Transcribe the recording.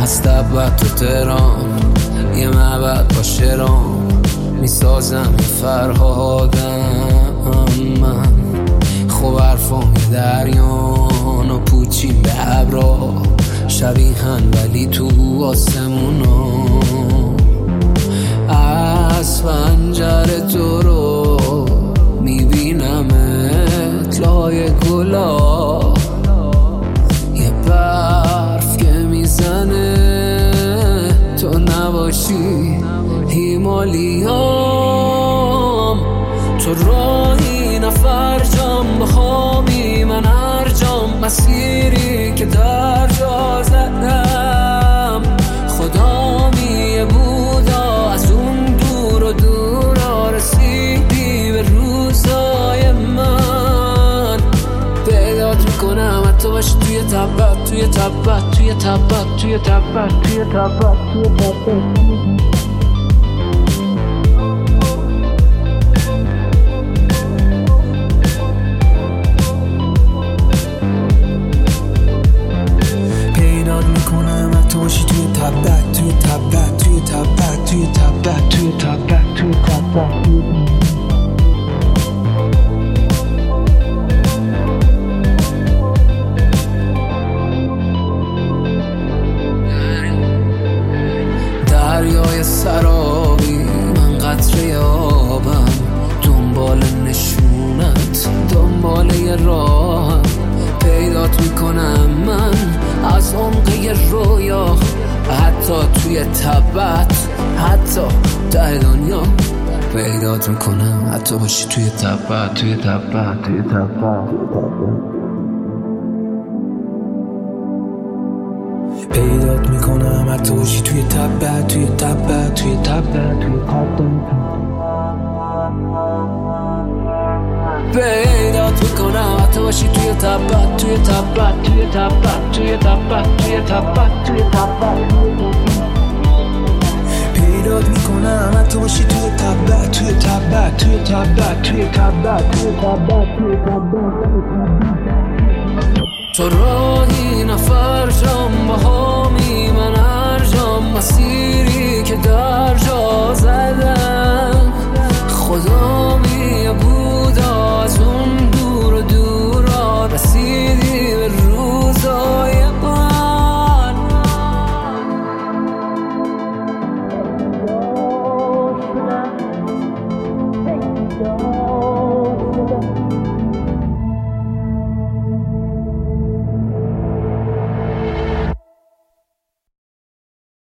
از تبت تو تهران یه معبد با شرام میسازم یه فرهادم من. خب حرفام یه دریان و پوچیم به ابرا شبیهن ولی تو آسمونا. از پنجره تو رو میبینمت لای گلا، یه برف که میزنه تو نباشی هیمالیام. تو راهی نفر جام بخوامی من هر جام مسیری که در جا زدم خدا میه بودا از اون دور و دورا رسیدی به روزای من. پیدات میکنم حتی باشی توی تبت توی تبت توی تبت توی تبت توی تبت توی تبت. توی تبت توی تبت توی تبت توی تبت توی تبت توی تبت. دریای سرابی من قطره آبم، دنبال نشونت دنبال یه راهم. پیدات میکنم من از عمق رویا حتی توی تبت حتی ته دنیا. پیدات میکنم حتی باشی توی تبت توی تبت توی تبت. پیدات میکنم حتی باشی توی تبت توی تبت توی تبت توی تبت. پیدات میکنم حتی باشی توی تبت توی تبت توی تبت توی تبت توی تبت توی تبت. پیدات میکنم حتی باشی توی تبت توی تبت توی تبت توی تبت توی تبت توی تبت. تو راهی نفر جام بهامی من هر جام مسیری که در جا زدم خدا میه بودا از اون دور و دورا رسیدی به روزای من.